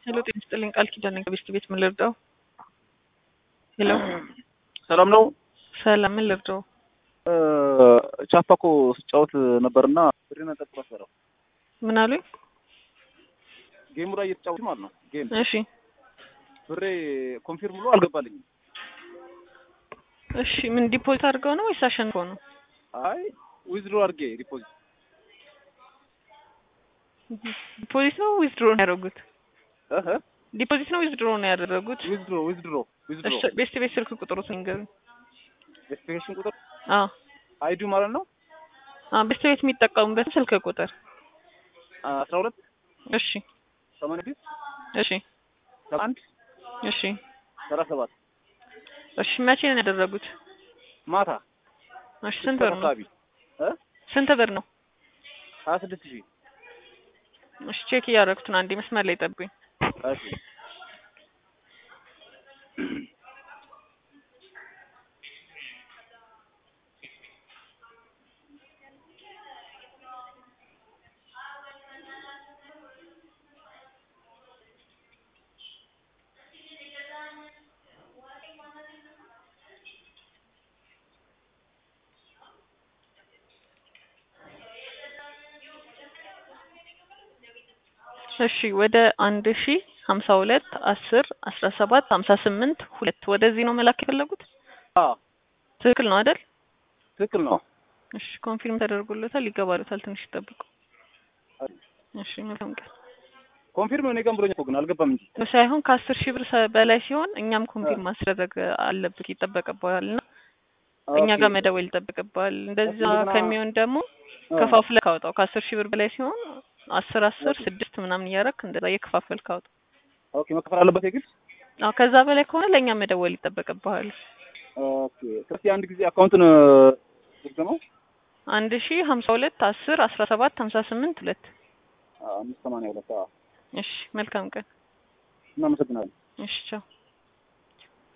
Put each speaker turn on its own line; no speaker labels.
ሄሎ ጤና ይስጥልኝ ቃል ኪዳን ነኝ ከቤስት ቤት ምን ልርዳው? ሄሎ
ሰላም ነው።
ሰላም ምን ልርዳው?
ቻፓኮ ስጫወት ነበርና ብሬን ተጠቅመው
ምን አሉኝ?
ጌሙ ላይ እየተጫወቱ ማለት ነው። ጌም
እሺ
ብሬ ኮንፊርም ብሎ አልገባልኝም።
እሺ ምን ዲፖዚት አድርገው ነው ወይስ አሸንፈው ነው?
አይ ዊዝድሮ አድርጌ ዲፖዚት
ዲፖዚት ነው ዊዝድሮ ነው ያደረጉት? ዲፖዚት ነው ዊዝድሮ ነው ያደረጉት?
ዊዝድሮ
እሺ ቤስት ቤት ስልክ ቁጥሩን ንገሩኝ።
ቬሪፊኬሽን ቁጥር
አይዱ
ማለት ነው።
ቤስት ቤት የሚጠቀሙበት ስልክ ቁጥር
12
እሺ
80
እሺ
71
እሺ
37
እሺ መቼ ነው ያደረጉት?
ማታ።
እሺ ስንት ብር ነው? ስንት ብር ነው?
26000
እሺ ቼክ እያደረኩት ነው። አንዴ መስመር ላይ ጠብቁኝ።
እሺ
እሺ ወደ 1052 10 17 58 2 ወደዚህ ነው መላክ የፈለጉት? ትክክል ነው አይደል?
ትክክል ነው።
እሺ ኮንፊርም ተደርጎለታል። ይገባሉታል። ትንሽ ይጠብቁ። እሺ መልካም ቀን።
ኮንፊርም ነው የቀን ብሎኝ እኮ ግን አልገባም እንጂ
ሳይሆን ከ10,000 ብር በላይ ሲሆን እኛም ኮንፊርም ማስደረግ አለብክ ይጠበቅብሃልና እኛ ጋር መደወል ይጠበቅብሃል። እንደዛ ከሚሆን ደግሞ ከፋፍለህ ካወጣው ከ10,000 ብር በላይ ሲሆን 10 10 6 ምናምን እያደረክ እንደዛ እየከፋፈልክ ካወጣው።
ኦኬ መከፈል አለበት የግድ?
ከዛ በላይ ከሆነ ለኛ መደወል ይጠበቅብሃል።
ኦኬ ስለዚህ አንድ ጊዜ አካውንቱን ደግሞ
1052 10 17 58 2
582
እሺ መልካም ቀን።
እናመሰግናለን።
እሺ ቻው።